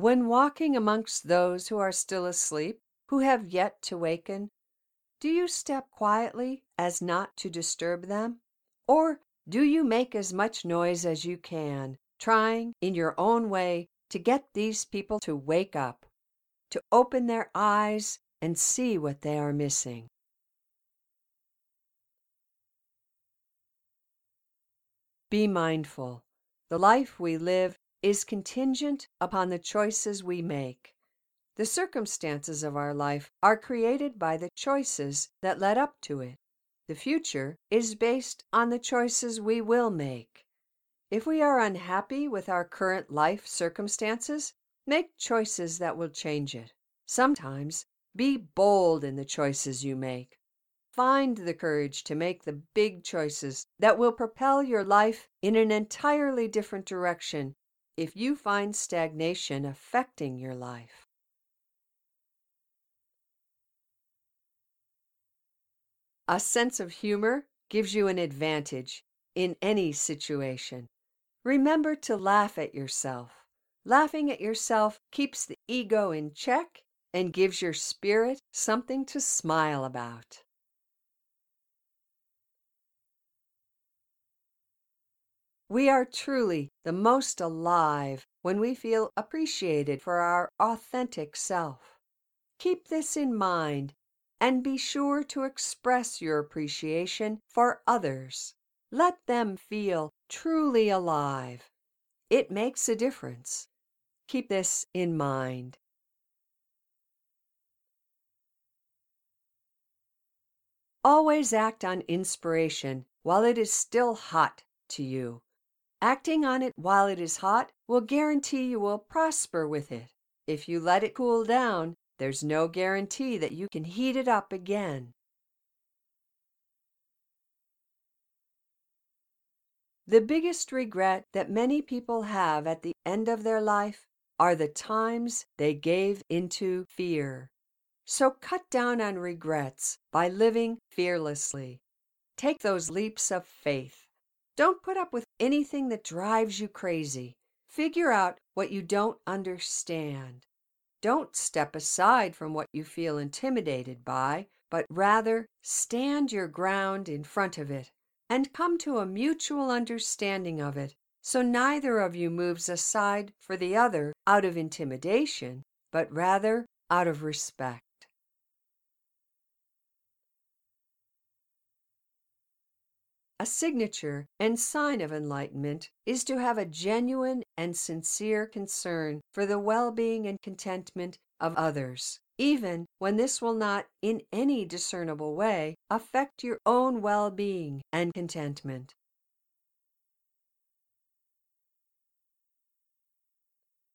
When walking amongst those who are still asleep, who have yet to waken, do you step quietly as not to disturb them? Or do you make as much noise as you can, trying, in your own way, to get these people to wake up, to open their eyes and see what they are missing? Be mindful. The life we live is contingent upon the choices we make. The circumstances of our life are created by the choices that led up to it. The future is based on the choices we will make. If we are unhappy with our current life circumstances, make choices that will change it. Sometimes be bold in the choices you make. Find the courage to make the big choices that will propel your life in an entirely different direction if you find stagnation affecting your life. A sense of humor gives you an advantage in any situation. Remember to laugh at yourself. Laughing at yourself keeps the ego in check and gives your spirit something to smile about. We are truly the most alive when we feel appreciated for our authentic self. Keep this in mind and be sure to express your appreciation for others. Let them feel truly alive. It makes a difference. Keep this in mind. Always act on inspiration while it is still hot to you. Acting on it while it is hot will guarantee you will prosper with it. If you let it cool down, there's no guarantee that you can heat it up again. The biggest regret that many people have at the end of their life are the times they gave into fear. So cut down on regrets by living fearlessly. Take those leaps of faith. Don't put up with anything that drives you crazy. Figure out what you don't understand. Don't step aside from what you feel intimidated by, but rather stand your ground in front of it and come to a mutual understanding of it, so neither of you moves aside for the other out of intimidation, but rather out of respect. A signature and sign of enlightenment is to have a genuine and sincere concern for the well-being and contentment of others, even when this will not in any discernible way affect your own well-being and contentment.